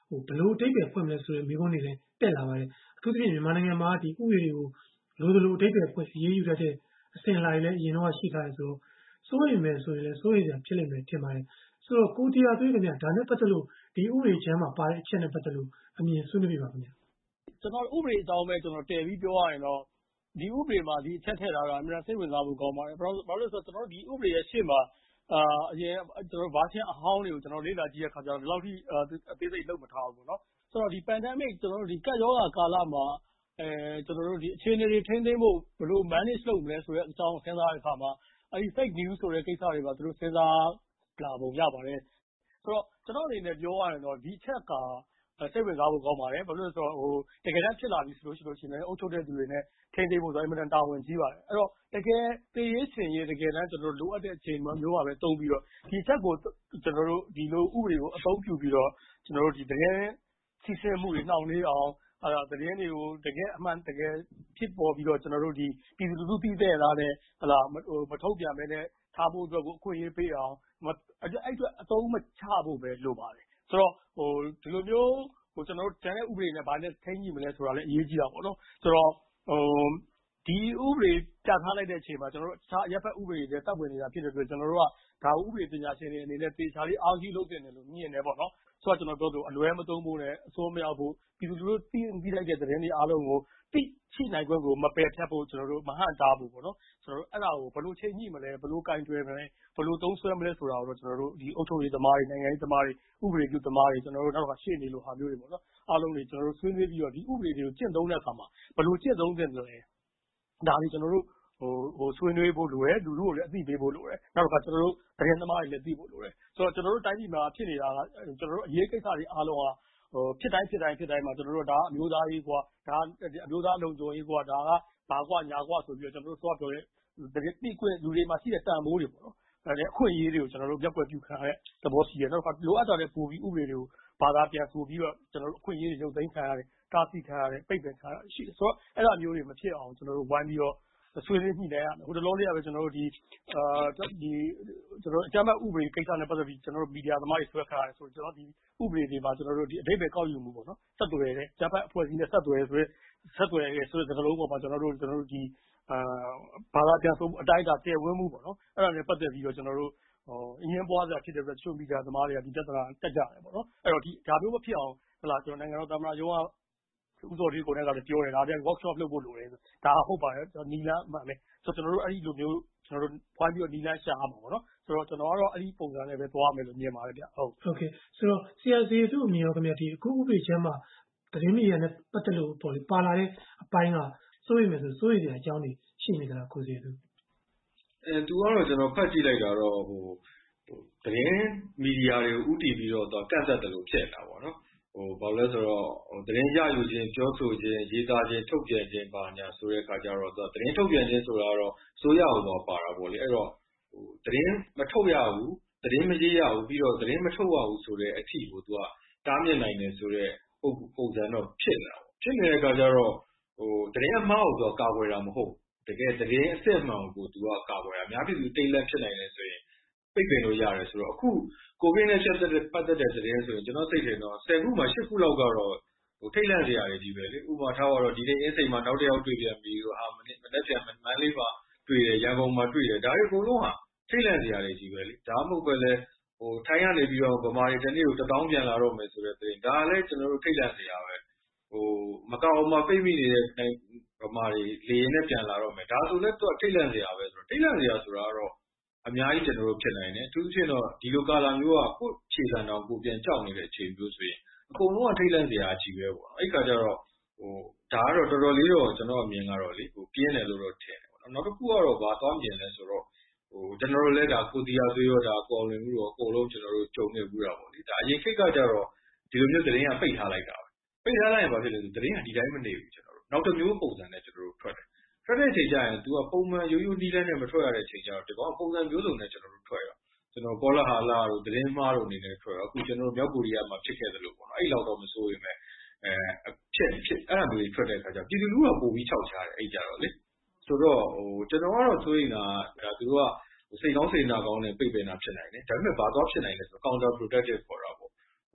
Speaker 1: ဟိုဘယ်လိုအတိတ်ပဲဖွင့်မလဲဆိုတဲ့မိကုန်းတွေလည်းတက်လာပါတယ်အထူးသဖြင့်မြန်မာနိုင်ငံမှာဒီဥပဒေတွေကိုလိုသလိုအတိတ်ပဲဖွင့်ရေးယူတတ်တဲ့အစဉ်အလာတွေလည်းအရင်တော့ရှိထားတယ်ဆိုတော့စိုးရိမ်မယ်ဆိုရင်လည်းစိုးရိမ်စရာဖြစ်လိမ့်မယ်ထင်ပါတယ်ဆိုတော့ကိုတီယာသွေးခင်ဗျဒါနဲ့ပတ်သက်လို့ဒီဥပဒေချမ်းမှာပါတဲ့အချက်နဲ့ပတ်သက်လို့အမြင်ဆွေးနွေးပြပါခင်ဗျ
Speaker 3: ကျွန်တော်ဥပဒေအကြောင်းပဲကျွန်တော်တည်ပြီးပြောရရင်တော့ဒီဥပဒေမှာဒီအချက်ထည့်ထားတာအများစိတ်ဝင်စားဖို့ကောင်းပါတယ်ဘာလို့လဲဆိုတော့ကျွန်တော်ဒီဥပဒေရဲ့ရှေ့မှာအာအရင်ကျွန်တော် version အဟောင်းတွေကိုကျွန်တော်လေ့လာကြည့်ရခါကျတော့ဒီလောက်ထိအသေးစိတ်လုပ်မထားဘူးပေါ့နော်ဆိုတော့ဒီ pandemic ကျွန်တော်တို့ဒီကပ်ရောဂါကာလမှာအဲကျွန်တော်တို့ဒီအခြေအနေတွေထိန်းသိမ်းဖို့ဘယ်လို manage လုပ်မလဲဆိုတဲ့အကြောင်းစဉ်းစားတဲ့အခါမှာအဲဒီ fake news ဆိုတဲ့ကိစ္စတွေပါသူတို့စဉ်းစားလာပုံရပါတယ်ဆိုတော့ကျွန်တော်အနေနဲ့ပြောရရင်တော့ဒီချက်ကစိတ်ဝင်စားဖို့ကောင်းပါတယ်ဘာလို့လဲဆိုတော့ဟိုတကယ်တမ်းဖြစ်လာပြီဆိုလို့ရှိလို့ရှိရင်အုပ်ချုပ်တဲ့သူတွေနဲ့ထိန်းသိမ်းဖို့ဆိုရင်အမှန်တန်တာဝန်ကြီးပါတယ်အဲ့တော့တကယ်သေရေးရှင်ရေးတကယ်တမ်းကျွန်တော်တို့လိုအပ်တဲ့အချိန်မျိုးပါပဲတုံးပြီးတော့ဒီချက်ကိုကျွန်တော်တို့ဒီလိုဥပဒေကိုအသုံးပြုပြီးတော့ကျွန်တော်တို့ဒီတကယ်စီစဉ်မှုတွေနှောင့်နှေးအောင်အဲ့ဒါသတင်းတွေကိုတကယ်အမှန်တကယ်ဖြစ်ပေါ်ပြီးတော့ကျွန်တော်တို့ဒီပြည်သူလူထုသိတဲ့လားနဲ့ဟလာမထုတ်ပြန်မဲနဲ့ထားဖို့အတွက်ကိုအခွင့်အရေးပေးအောင်အဲ့အတွက်အသုံးမချဖို့ပဲလိုပါတယ်ဆိုတော့ဟိုဒီလိုမျိုးဟိုကျွန်တော်တို့တန်းတဲ့ဥပဒေနဲ့ဘာနဲ့ထိန်းညှိမလဲဆိုတာလည်းအရေးကြီးတာပေါ့နော်ဆိုတော့ဟိုဒီဥပဒေပြထားလိုက်တဲ့အချိန်မှာကျွန်တော်တို့အခြားရပ်ဖက်ဥပဒေတွေတပ်ဝင်နေတာဖြစ်တဲ့အတွက်ကျွန်တော်တို့ကဒါဥပဒေပညာရှင်တွေအနေနဲ့တေချာလေးအားကြီးလုပ်တင်တယ်လို့မြင်တယ်ပေါ့နော်ဆိုတော့ကျွန်တော်တို့အလွဲမသုံးဖို့နဲ့အစိုးမရောက်ဖို့ပြည်သူလူထုသိသိလိုက်တဲ့သတင်းတွေအားလုံးကိုသိရှိနိုင်ခွင့်ကိုမပယ်ဖြတ်ဖို့ကျွန်တော်တို့မဟန့်တားဖို့ပေါ့နော်ကျွန်တော်တို့အဲ့ဒါကိုဘယ်လိုချိန်ညှိမလဲဘယ်လိုကင်တွယ်မလဲဘယ်လိုသုံးဆွဲမလဲဆိုတာကိုတော့ကျွန်တော်တို့ဒီအုပ်ချုပ်ရေးသမားတွေနိုင်ငံရေးသမားတွေဥပဒေပြုသမားတွေကျွန်တော်တို့နောက်ကရှေ့နေလိုဟာမျိုးတွေပေါ့နော်အားလုံးတွေကျွန်တော်တို့ဆွေးနွေးပြီးတော့ဒီဥပဒေတွေကိုကျင့်သုံးတဲ့အခါမှာဘယ်လိုကျင့်သုံးသင့်တယ်လဲဒါတွေကျွန်တော်တို့ဟိုဟိုဆွေးနွေးဖို့လိုတယ်လူတို့ကိုလည်းအသိပေးဖို့လိုတယ်နောက်တစ်ခါကျွန်တော်တို့သတင်းသမားတွေလည်းသိဖို့လိုတယ်ဆိုတော့ကျွန်တော်တို့တိုင်းပြည်မှာဖြစ်နေတာကကျွန်တော်တို့အရေးကိစ္စတွေအားလုံးကဟိုဖြစ်တိုင်းဖြစ်တိုင်းဖြစ်တိုင်းမှာကျွန်တော်တို့ဒါအမျိုးသားရေးကွာဒါအမျိုးသားအလုံးစုံရေးကွာဒါကဘာကွာညာကွာဆိုပြီးတော့ကျွန်တော်တို့သွားပြောတဲ့တတိကွလူတွေမှာရှိတဲ့တန်ဖိုးတွေပေါ့နော်အဲအခွင့်အရေးတွေကိုကျွန်တော်တို့ပြက်ကွက်ပြုခံရတဲ့သဘောရှိတယ်နောက်တစ်ခါလိုအပ်တာတဲ့ပို့ပြီးဥပဒေတွေကိုဘာသာပြန်ဆိုပြီးတော့ကျွန်တော်တို့အခွင့်အရေးတွေရုပ်သိမ်းခံရတယ်တားဆီးခံရတယ်ပိတ်ပင်ခံရတယ်ရှိတယ်ဆိုတော့အဲ့လိုမျိုးတွေမဖြစ်အောင်ကျွန်တော်တို့ဝိုင်းပြီးတော့ဆွေးနွေးညှိနှိုင်းရမယ်ဟိုတလုံးလေးကပဲကျွန်တော်တို့ဒီအာဒီကျွန်တော်အကြမ်းဖက်ဥပဒေကိစ္စနဲ့ပတ်သက်ပြီးကျွန်တော်တို့မီဒီယာသမားတွေဆွဲခါရတယ်ဆိုတော့ကျွန်တော်ဒီဥပဒေတွေမှာကျွန်တော်တို့ဒီအဓိပ္ပာယ်ကောက်ယူမှုပေါ့နော်ဆက်သွယ်တဲ့ဂျပန်အဖွဲ့အစည်းနဲ့ဆက်သွယ်ဆိုရဲဆက်သွယ်ရဲဆိုတဲ့စကားလုံးပေါ်မှာကျွန်တော်တို့ကျွန်တော်တို့ဒီအာဘာသာပြန်ဆိုမှုအတိုင်းအတာကျယ်ဝန်းမှုပေါ့နော်အဲ့ဒါနဲ့ပတ်သက်ပြီးတော့ကျွန်တော်တို့ဟိုအရင်ပွားစရာဖြစ်တဲ့အတွက်ချို့မီဒီယာသမားတွေကဒီပြဿနာတက်ကြတယ်ပေါ့နော်အဲ့တော့ဒီဒါမျိုးမဖြစ်အောင်ဟလာကျွန်တော်နိုင်ငံတော်သမ္မတရုံးကဥစော်ဒီကိုလည်းကလည်းပြောတယ်ဒါပြန် workshop လုပ်ဖို့လိုတယ်ဒါဟုတ်ပါတယ်နီလန်းမှန်တယ်ဆိုတော့ကျွန်တော်တို့အဲ့ဒီလိုမျိုးကျွန်တော်တို့ဖွားပြီးတော့နီလန်းရှာအောင်ပေါ့နော်ဆိုတော့ကျွန်တော်ကတော့အဲ့ဒီပုံစံနဲ့ပဲသွားမယ်လို့မြင်ပါတယ်ဗျဟုတ်
Speaker 1: ဟုတ်ကဲ့ဆိုတော့ C R C သူ့အမြင်ရောခင်ဗျဒီအခုဥပဒေချမ်းမှာသတင်းမီဒီယာနဲ့ပတ်သက်လို့ပေါ်လေပါလာတဲ့အပိုင်းကစိုးရိမ်မယ်ဆိုစိုးရိမ်တဲ့အကြောင်းတွေရှိနေကြတာကိုစီသူ
Speaker 2: အဲသူကတော့ကျွန်တော်ဖတ်ကြည့်လိုက်တာတော့ဟိုသတင်းမီဒီယာတွေကိုဥတည်ပြီးတော့ကန့်သက်တယ်လို့ဖြစ်နေတာပေါ့နော်ဟိုဘာလို့လဲဆိုတော့ဟိုသတင်းရယူခြင်းပြောဆိုခြင်းရေးသားခြင်းထုတ်ပြန်ခြင်းပါညာဆိုတဲ့အခါကျတော့သူသတင်းထုတ်ပြန်ခြင်းဆိုတာကတော့စိုးရအောင်တော့ပါတာပေါ့လေအဲ့တော့ဟိုသတင်းမထုတ်ရဘူးသတင်းမရေးရဘူးပြီးတော့သတင်းမထုတ်ရဘူးဆိုတဲ့အထီကိုသူကတားမြစ်နိုင်တယ်ဆိုတဲ့ပုံပုံစံတော့ဖြစ်နေတာပေါ့ဖြစ်နေတဲ့အခါကျတော့ဟိုသတင်းအမှားကိုသူကကာကွယ်တာမဟုတ်တကယ်သတင်းအစစ်အမှန်ကိုသူကကာကွယ်တာအများပြည်သူတိတ်လက်ဖြစ်နိုင်တယ်ဆိုရင်ပိတ်ပင်လို့ရတယ်ဆိုတော့အခုကိုဗစ်နဲ့ဆက်သက်တဲ့ပတ်သက်တဲ့သတင်းဆိုရင်ကျွန်တော်သိတယ်တော့ဆယ်ခုမှာရှစ်ခုလောက်ကတော့ဟိုထိတ်လန့်စရာတွေကြီးပဲလေဥပမာထားတော့ဒီနေ့အင်းစိန်မှာနောက်တစ်ယောက်တွေ့ပြန်ပြီးတော့ဟာမနေ့မနေ့ပြန်မန်းလေးမှာတွေ့တယ်ရန်ကုန်မှာတွေ့တယ်ဒါတွေအကုန်လုံးဟာထိတ်လန့်စရာတွေကြီးပဲလေဒါမှမဟုတ်ပဲလေဟိုထိုင်းကနေပြီးတော့ဗမာတွေတနေ့ကိုတစ်တောင်းပြန်လာတော့မယ်ဆိုတဲ့သတင်းဒါလည်းကျွန်တော်တို့ထိတ်လန့်စရာပဲဟိုမကောင်းမှပိတ်မိနေတဲ့ဗမာတွေလေရင်နဲ့ပြန်လာတော့မယ်ဒါဆိုလည်းသူကထိတ်လန့်စရာပဲဆိုတော့ထိတ်လန့်စရာဆိုတာကတော့အများကြီးကျွန်တော်တို့ဖြစ်နိုင်တယ်အထူးသဖြင့်တော့ဒီလိုကာလာမျိုးကကိုယ်ခြေခံတော်ကိုပြန်ကြောက်နေတဲ့အချိန်မျိုးဆိုရင်အကုန်လုံးကထိတ်လန့်စရာကြီးပဲပေါ့အဲ့ခါကျတော့ဟိုဒါကတော့တော်တော်လေးတော့ကျွန်တော်အမြင်ကတော့လေဟိုပြင်းတယ်လို့တော့ထင်တယ်ပေါ့နောက်တစ်ခုကတော့ဘာသွားမြင်လဲဆိုတော့ဟိုကျွန်တော်တို့လည်းဒါကိုတီယာသွေးရောဒါကောင်းလင်မှုတော့အကုန်လုံးကျွန်တော်တို့ကြုံနေဘူးတာပေါ့လေဒါအရင်ခေတ်ကကြတော့ဒီလိုမျိုးသတင်းကပိတ်ထားလိုက်တာပဲပိတ်ထားလိုက်ရင်ဘာဖြစ်လဲဆိုသတင်းကဒီတိုင်းမနေဘူးကျွန်တော်တို့နောက်တစ်မျိုးပုံစံနဲ့ကျွန်တော်တို့ထွက်တယ်ထွက်တဲ့အချိန်ကျရင် तू ကပုံမှန်ရိုးရိုးနီးလန်းနဲ့မထွက်ရတဲ့အချိန်ကျတော့ဒီကောင်ပုံစံမျိုးစုံနဲ့ကျွန်တော်တို့ထွက်ရကျွန်တော်ကောလာဟာလာတို့သတင်းမှားတို့အနေနဲ့ထွက်ရအခုကျွန်တော်တို့မြောက်ကိုရီးယားမှာဖြစ်ခဲ့တယ်လို့ပေါ့နော်အဲ့လောက်တော့မစိုးရင်ပဲအဲဖြစ်ဖြစ်အဲ့လိုမျိုးထွက်တဲ့အခါကျပြည်သူလူထုကပိုပြီးခြောက်ချတယ်အဲ့ကြတော့လေဆိုတော့ဟိုကျွန်တော်ကတော့ဆိုရင်ဒါသူတို့ကစိတ်ကောင်းစေနာကောင်းနဲ့ပိတ်ပင်တာဖြစ်နိုင်တယ်ဒါပေမဲ့ဘာသွားဖြစ်နိုင်လဲဆိုတော့ counter productive ခေါ်တာပေါ့ဟ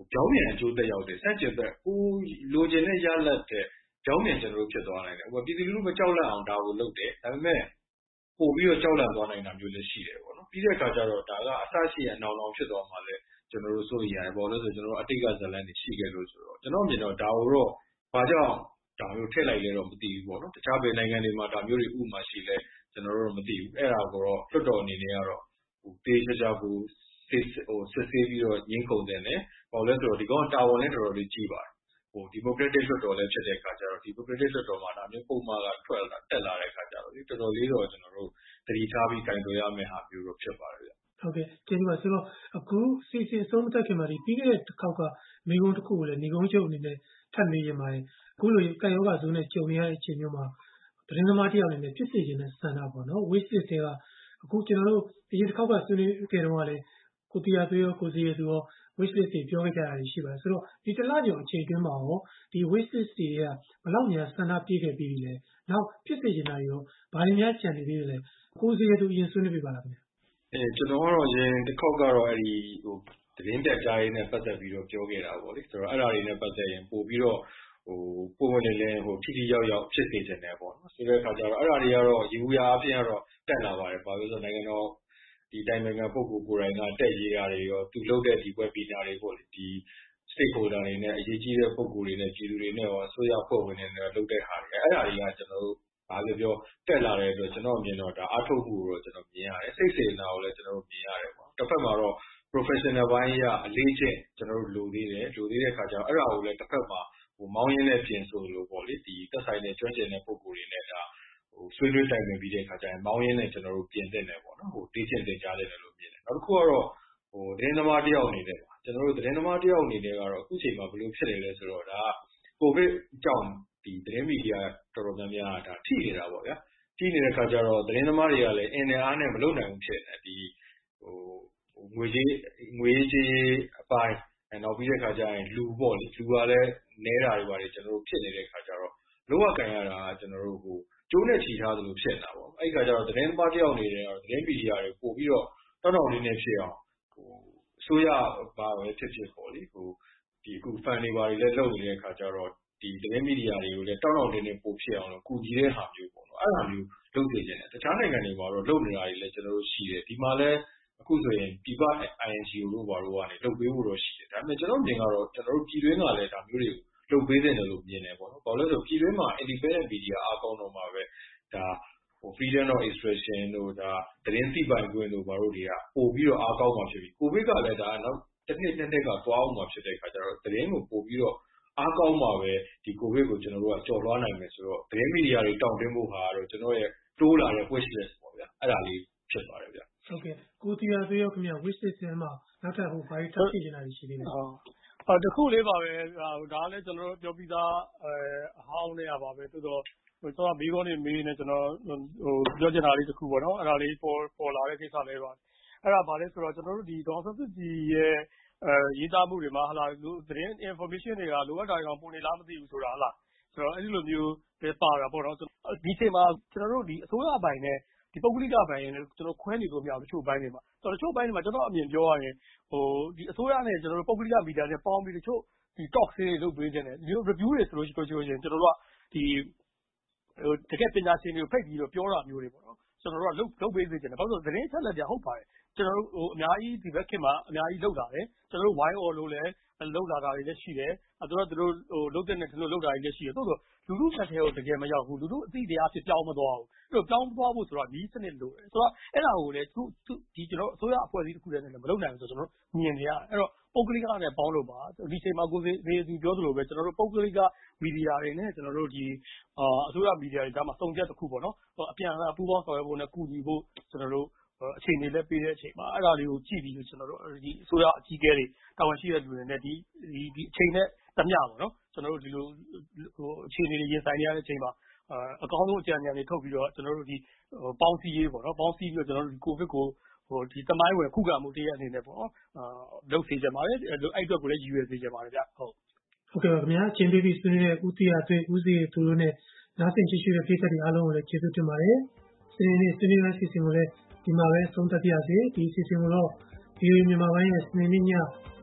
Speaker 2: ပြောင်းပြန်အကျိုးသက်ရောက်တဲ့စက်ကျက်တဲ့ကိုလိုချင်တဲ့ရလဒ်တဲ့ပြောင်းပြန်ကျွန်တော်တို့ဖြစ်သွားနိုင်တယ်။ဟိုပြည်သူလူထုမကြောက်လန့်အောင်ဒါကိုလုပ်တယ်။ဒါပေမဲ့ပို့ပြီးတော့ကြောက်လန့်သွားနိုင်တာမျိုးလည်းရှိတယ်ပေါ့နော်။ပြီးတဲ့အခါကျတော့ဒါကအဆရှိအနောင်နောင်ဖြစ်သွားမှလည်းကျွန်တော်တို့စိုးရိမ်ရတယ်ပေါ့လို့ဆိုကျွန်တော်တို့အတိတ်ကဇလန်တွေရှိခဲ့လို့ဆိုတော့ကျွန်တော်မြင်တော့ဒါကိုတော့ဘာကြောင့်ဒါမျိုးထည့်လိုက်လဲတော့မသိဘူးပေါ့နော်။တခြားဘယ်နိုင်ငံတွေမှာဒါမျိုးတွေဥပမာရှိလဲကျွန်တော်တို့မသိဘူး။အဲ့ဒါကိုတော့လွတ်တော်အနေနဲ့ကတော့ဟိုတေးချာချာကိုစစ်ဟိုစစ်ဆေးပြီးတော့ရင်းကုန်တယ်နဲ့ပေါ့လဲဆိုတော့ဒီကောင်တာဝန်လည်းတော်တော်လေးကြီးပါတယ်ဟိုဒီမိုကရက်တစ်လွှတ်တော်လည်းဖြစ်တဲ့အခါကျတော့ဒီမိုကရက်တစ်လွှတ်တော်မှာဒါမျိုးပုံမှန်ကထွက်လာတက်လာတဲ့အခါကျတော့ဒီတော်တော်လေးတော့ကျွန်တော်တို့တတိထားပြီးခြင်တွေ့ရမယ့်ဟာမျိုးတော့ဖြစ်ပါတယ်ဗျ
Speaker 1: ဟုတ်ကဲ့ကျေးဇူးပါဆိုတော့အခုစီစီအဆုံးမတက်ခင်မှာဒီပြီးခဲ့တဲ့တစ်ခေါက်ကမိကုန်းတစ်ခုကိုလည်းညီကုန်းချုပ်အနေနဲ့ထပ်မေးရင်ပါတယ်အခုလိုကာယောဂါဇုံးနဲ့ကြုံရတဲ့အချိန်မျိုးမှာသတင်းသမားတယောက်အနေနဲ့ဖြစ်စေခြင်းနဲ့ဆန္ဒပေါ့နော် wish list တွေကအခုကျွန်တော်တို့ဒီတစ်ခေါက်ကဆွေးနွေးခဲ့တော့ကလည်းကိုတီယာသွေးရောကိုစီရသူရော wish list တွေပြောခဲ့ကြတာရှိပါတယ်ဆိုတော့ဒီတစ်လကျော်အချိန်အတွင်းမှာရောဒီ wish list တွေကဘယ်လောက်များဆန္ဒပြည့်ခဲ့ပြီးပြီလဲနောက်ဖြစ်စေခြင်းတာရောဘာတွေများကြံနေသေးတယ်လဲကိုစီရသူအရင်ဆွေးနွေးပြပါလားခင်ဗျ
Speaker 2: အဲကျွန်တော်ကတော့ရင်တစ်ခေါက်ကတော့အဲ့ဒီဟိုသတင်းတက်ကြားရေးနဲ့ပတ်သက်ပြီးတော့ပြောခဲ့တာပေါ့လေဆိုတော့အဲ့ဒါတွေနဲ့ပတ်သက်ရင်ပို့ပြီးတော့ဟိုပုံမှန်လည်းလည်းဟိုထိထိရောက်ရောက်ဖြစ်စေချင်တယ်ပေါ့နော်ဆိုတဲ့အခါကျတော့အဲ့ဒါတွေကတော့ရေဘူးရာအပြင်ကတော့တက်လာပါတယ်ဘာလို့လဲဆိုတော့နိုင်ငံတော်ဒီတိုင်းနိုင်ငံပုဂ္ဂိုလ်ကိုယ်တိုင်ကတက်ရေးတာတွေရောသူလုပ်တဲ့ဒီ webinar တွေပေါ့လေဒီ stakeholder တွေနဲ့အရေးကြီးတဲ့ပုဂ္ဂိုလ်တွေနဲ့ပြည်သူတွေနဲ့ရောအစိုးရဖွဲ့ဝင်တွေနဲ့လုပ်တဲ့ဟာတွေအဲ့ဒါတွေကကျွန်တော်တို့ဘာလို့ပြောတက်လာတဲ့အတွက်ကျွန်တော်မြင်တော့ဒါအားထုတ်မှုကိုတော့ကျွန်တော်မြင်ရတယ်စိတ်စေနာကိုလည်းကျွန်တော်တို့မြင်ရတယ်ပေါ့တစ်ဖက်မှာတော့ professional ဘိုင်းကအလေးချင်းကျွန်တော်တို့လိုသေးတယ်လိုသေးတဲ့အခါကျတော့အဲ့ဒါကိုလည်းတစ်ဖက်မှာဟိုမောင်းရင်းနဲ့ပြင်ဆိုလို့ပေါ့လေဒီသက်ဆိုင်တဲ့ကျွမ်းကျင်တဲ့ပုဂ္ဂိုလ်တွေနဲ့ဒါဟိုဆွေးနွေးတိုင်ပင်ပြီးတဲ့အခါကျရင်မောင်းရင်းနဲ့ကျွန်တော်တို့ပြင်သင့်တယ်ပေါ့နော်ဟိုတေးချင်တင်ကြားတယ်လို့မြင်တယ်နောက်တစ်ခုကတော့ဟိုသတင်းသမားတယောက်အနေနဲ့ပါကျွန်တော်တို့သတင်းသမားတယောက်အနေနဲ့ကတော့အခုချိန်မှာဘယ်လိုဖြစ်နေလဲဆိုတော့ဒါကိုဗစ်ကြောင့်ဒီသတင်းမီဒီယာတော်တော်များများဒါထိနေတာပေါ့ဗျာထိနေတဲ့အခါကျတော့သတင်းသမားတွေကလည်းအင်နဲ့အားနဲ့မလုပ်နိုင်ဘူးဖြစ်နေဒီဟိုငွေကြီးငွေကြီးအပိုင်းအဲနောက်ပြီးတဲ့အခါကျရင်လူပေါ့လေလူကလည်းနဲတာတွေပါတယ်ကျွန်တော်တို့ဖြစ်နေတဲ့အခါကျတော့လောကကန်ရတာကျွန်တော်တို့ဟိုကျိုးနဲ့ချီထားသလိုဖြစ်နေတာပေါ့အဲ့ဒီအခါကျတော့သတင်းသမားတယောက်အနေနဲ့သတင်းမီဒီယာတွေပို့ပြီးတော့တောက်တောက်လေးနဲ့ဖြစ်အောင်ဟိုအစိုးရဘာပဲဖြစ်ဖြစ်ပေါ့လေဟိုဒီအခု fan တွေဘာတွေလည်းလုပ်နေတဲ့အခါကျတော့ဒီသတင်းမီဒီယာတွေကိုလည်းတောက်တောက်လေးနဲ့ပို့ဖြစ်အောင်လို့ကူညီတဲ့ဟာမျိုးပေါ့နော်အဲ့ဒါမျိုးလုပ်နေကြတယ်တခြားနိုင်ငံတွေမှာတော့လုပ်နေတာတွေလည်းကျွန်တော်တို့ရှိတယ်ဒီမှာလည်းအခုဆိုရင်ပြည်ပ I N G O တို့ဘာလို့ကနေလုပ်ပေးဖို့တော့ရှိတယ်ဒါပေမဲ့ကျွန်တော်မြင်ကတော့ကျွန်တော်တို့ပြည်တွင်းကလည်းဒါမျိုးတွေကိုလုပ်ပေးတဲ့လို့မြင်တယ်ပေါ့နော်ဘာလို့လဲဆိုပြည်တွင်းမှာ independent media အားကောင်းတော့မှာပဲဒါဟို freedom of expression တို့ဒါသတင်းသိပိုင်ခွင့်တို့ဘာလို့တွေကပို့ပြီးတော့အားကောင်းမှာဖြစ်ပြီးကိုဗစ်ကလည်းဒါနောက်တစ်နှစ်နှစ်နှစ်ကသွားအောင်မှာဖြစ်တဲ့အခါကျတော့သတင်းကိုပို့ပြီးတော့အားကောင်းမှာပဲဒီကိုဗစ်ကိုကျွန်တော်တို့ကကြော်လွှားနိုင်မယ်ဆိုတော့သတင်းမီဒီယာတွေတောင်းတင်းဖို့ဟာတော့ကျွန်တော်ရဲ့တိုးလာတဲ့ wish list ပေါ့ဗျာအဲ့ဒါလေးဖြစ်ပါတယ်ဗျာ
Speaker 1: ဟုတ်ကဲ့ကိုတီယာသွေးရောခင်ဗျ wish list ထဲမှာနောက်ထပ်ဟိုဘာတွေထပ်ဖြစ်နေတာရှိသေးလဲ
Speaker 3: ဟုတ်အော်တခုလေးပါပဲဟိုဒါလည်းကျွန်တော်တို့ပြောပြီးသားအဲအဟောင်းလေးရပါပဲသို့တော့ဟိုကျွန်တော်မိကောနေမေးနေကျွန်တော်ဟိုပြောချင်တာလေးတစ်ခုပေါ့နော်အဲ့ဒါလေးပေါ်ပေါ်လာတဲ့ကိစ္စလေးပါအဲ့ဒါဘာလဲဆိုတော့ကျွန်တော်တို့ဒီဒေါ်ဆန်းစုကြည်ရဲ့အဲရေးသားမှုတွေမှာဟလာသတင်း information တွေကလိုအပ်တာတွေတော့ပုံနေလားမသိဘူးဆိုတာဟလားဆိုတော့အဲ့ဒီလိုမျိုးပဲပါတာပေါ့နော်ဒီချိန်မှာကျွန်တော်တို့ဒီအစိုးရဘိုင်နဲ့ဒီပုဂ္ဂလိကဘိုင်နဲ့ကျွန်တော်ခွဲနေလို့မရဘူးတချို့ဘိုင်းတွေမှာတချို့ဘိုင်းတွေမှာကျွန်တော်အမြင်ပြောရရင်ဟိုဒီအစိုးရနဲ့ကျွန်တော်တို့ပုဂ္ဂလိကမီဒီယာနဲ့ပေါင်းပြီးတချို့ဒီ talk တွေလုပ်ပေးနေတယ်ဒီ review တွေဆိုလို့ရှိရင်ကျွန်တော်တို့ကဒီဟိုတကယ်ပညာရှင်တွေကိုဖိတ်ပြီးတော့ပြောတာမျိုးတွေပေါ့နော်ကျွန်တော်တို့ကလုပ်လုပ်ပေးစေချင်တယ်ဘာလို့လဲသတင်းချက်လက်ပြဟုတ်ပါတယ်ကျွန်တော်တို့ဟိုအများကြီးဒီဘက်ခင်မှာအများကြီးလုပ်လာတယ်ကျွန်တော်တို့ why all လို့လည်းလုပ်လာတာတွေလည်းရှိတယ်အဲတို့တို့ဟိုလုပ်တဲ့နဲ့တို့လုပ်တာတွေလည်းရှိတယ်တိုးတော့လူလူဆက်ထဲကိုတကယ်မရောက်ဘူးလူလူအသိတရားဖြစ်ပြောင်းမသွားဘူးအဲ့တော့ပြောင်းသွားဖို့ဆိုတော့ဒီစနစ်လိုတယ်ဆိုတော့အဲ့ဒါကိုလည်းသူဒီကျွန်တော်အစိုးရအဖွဲ့အစည်းတစ်ခုတည်းနဲ့မလုပ်နိုင်ဘူးဆိုတော့ကျွန်တော်တို့မြင်နေရတယ်အဲ့တော့ပုဂ္ဂလိကနဲ့ပေါင်းလို့ပါဒီချိန်မှာကိုယ်စီစီပြောသလိုပဲကျွန်တော်တို့ပုဂ္ဂလိကမီဒီယာတွေနဲ့ကျွန်တော်တို့ဒီအာအစိုးရမီဒီယာတွေဒါမှစုံချက်တစ်ခုပေါ့နော်အပြန်အလှန်ပူးပေါင်းဆောင်ရွက်ဖို့နဲ့ကူညီဖို့ကျွန်တော်တို့အခြေအနေလည်းပေးတဲ့အချိန်မှာအဲ့ဒါလေးကိုကြည့်ပြီးကျွန်တော်တို့ဒီအစိုးရအကြီးအကဲတွေတာဝန်ရှိတဲ့လူတွေနဲ့ဒီဒီဒီအချိန်နဲ့တမျှပေါ့နော်ကျွန်တော်တို့ဒီလိုဟိုအခြေအနေတွေရင်ဆိုင်နေရတဲ့အချိန်မှာအကောင်းဆုံးအကြံဉာဏ်တွေထုတ်ပြီးတော့ကျွန်တော်တို့ဒီပေါင်းစည်းရေးပေါ့နော်ပေါင်းစည်းပြီးတော့ကျွန်တော်တို့ဒီကိုဗစ်ကိုဟိုဒီသမိုင်းဝင်ခုခံမှုတရားအနေနဲ့ပေါ့နော်အာလုပ်စေချင်ပါတယ်အဲ့အတွက်ကိုလည်းရည်ရွယ်စေချင်ပါတယ်ဗျဟုတ်
Speaker 1: ဟုတ်ကဲ့ပါခင်ဗျာအချင်းပေးပြီးဆွေးနွေးတဲ့ဦးတီယာသွေးဦးစီသူတို့နဲ့နားဆင်ကြည့်ရှုတဲ့ပြည်သက်တွေအားလုံးကိုလည်းကျေးဇူးတင်ပါတယ်ဆွေးနွေးနေ့ဆွေးနွေးမယ့်စီစဉ်ကိုလည်းဒီမှာပဲဆုံးသက်ပါရစေဒီစီစဉ်ကိုတော့ဒီမြန်မာပိုင်းရဲ့စနေနေ့ည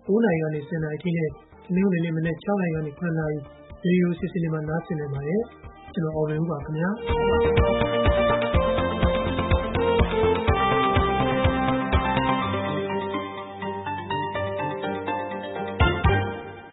Speaker 1: ၉ နာရီကနေ ၁၀ နာရီအထိနဲ့ဒီနေ့နေ့မနေ့၆ နာရီကနေ ၇ နာရီရေဒီယိုအစီအစဉ်တွေမှာနားဆင်နိုင်ပါတယ်ကျွန်တော်အော်ဝင်ဦးပါခင်ဗျာ